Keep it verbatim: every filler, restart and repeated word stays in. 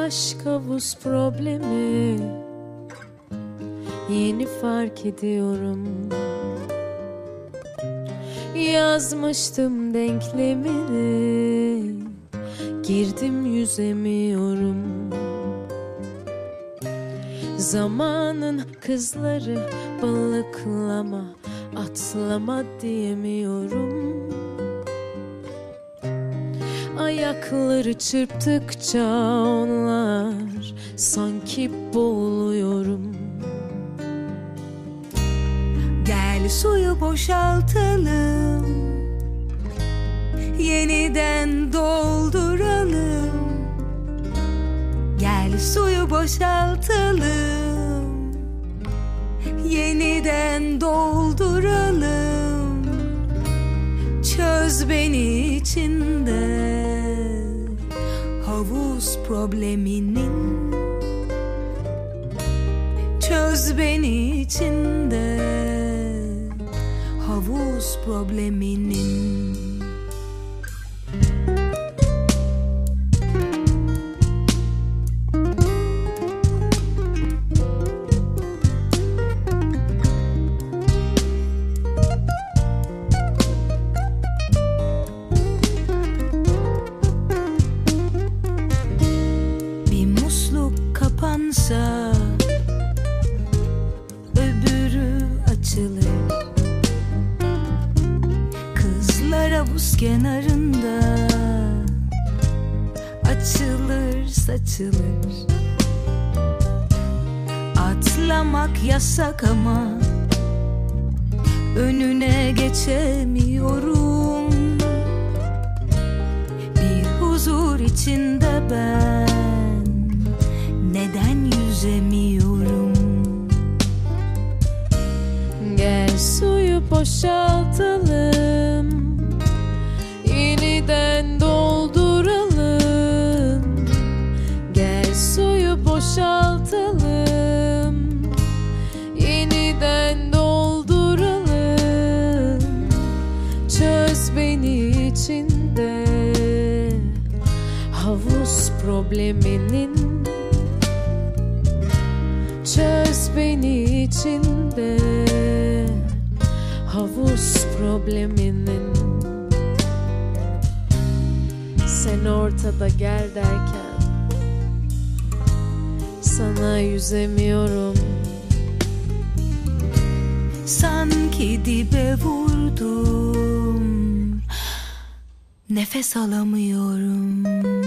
aşk havuz problemi, yeni fark ediyorum. Yazmıştım denklemini, girdim yüzemiyorum. Zamanın kızları balıklama, atlama diyemiyorum. Ayakları çırptıkça onlar sanki boğuluyorum. Gel suyu boşaltalım, yeniden dolduralım. Gel suyu boşaltalım, yeniden dolduralım. Çöz beni içinde havuz probleminin. Çöz beni içinde havuz probleminin. Kapansa öbürü açılır. Kızlar havuz kenarında açılır saçılır. Atlamak yasak ama önüne geçemiyorum. Bir huzur içinde ben neden yüzemiyorum? Gel suyu boşaltalım, yeniden dolduralım. Gel suyu boşaltalım, yeniden dolduralım. Çöz beni içinde havuz probleminin. Çöz beni içinde havuz probleminin. Sen ortada gel derken sana yüzemiyorum. Sanki dibe vurdum, nefes alamıyorum.